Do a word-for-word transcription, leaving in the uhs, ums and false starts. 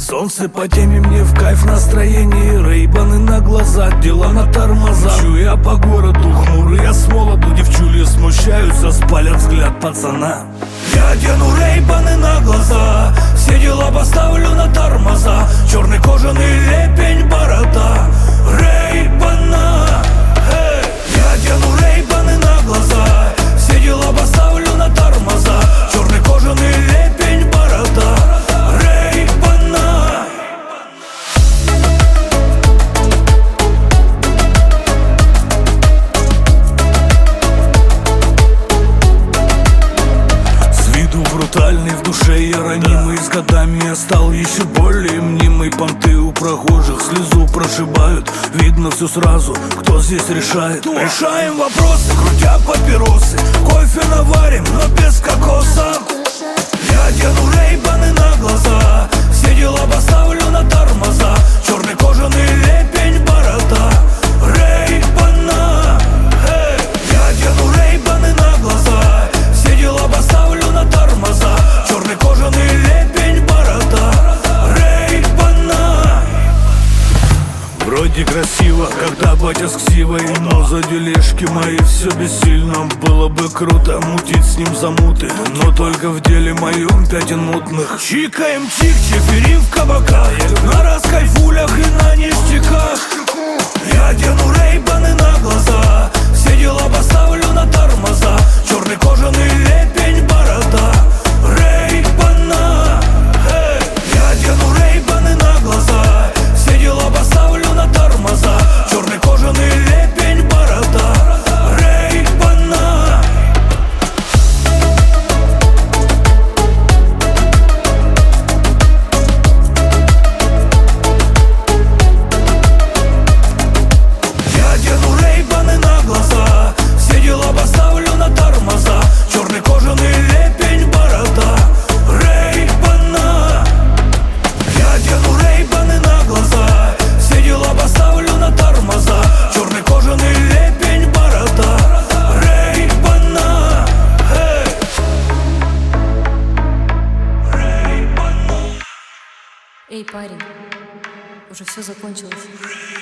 Солнце по теме, мне в кайф настроение. Рейбаны на глаза, дела на тормоза. Чу я по городу, хмурый я с молоду. Девчули смущаются, спалят взгляд пацана. Я одену рейбаны на глаза, все дела поставлю на тормоза. Черный кожаный лепень, борода, рейбана. Hey! Я одену рейбаны на глаза, все дела поставлю на тормоза. Черный кожаный лепень, борода, рейбана. С виду брутальный, в душе я ранимый. С годами я стал еще более мнимый. Понты у прохожих слезу прошибают. Видно все сразу, кто здесь решает. Решаем вопросы, крутя папиросы. Кофе наварим, но без кокоса. Я одену рейбаны на глаза, все дела поставлю на тормоза. Черный кожаный лепень, борода, рейбана. Hey! Я одену рейбаны на глаза, все дела поставлю на тормоза. Черный кожаный лепень, борода, рейбана. Вроде красиво, когда батя с ксивой, но за дележки мои все бессильно. Было бы круто мутить с ним замуты, но только в деле моем пятен мутных. Чикаем чик, чиферим в кабаках, на раскайфулях и на ништяках. Я одену рейбаны на глаза, все дела поставлю на тормоза. Черный кожаный лепень, борода, рейбана. Hey! Я одену рейбаны на глаза, все дела поставлю на тормоза. Черный кожаный лепень, борода, рейбана. Я одену рейбаны на глаза, все дела поставлю на тормоза. Черный кожаный лепень, борода, рейбана. Я одену рейбаны на глаза, все дела поставлю на тормоза. Черный кожаный лепень, борода, рейбана. Hey! Эй, парень, уже все закончилось.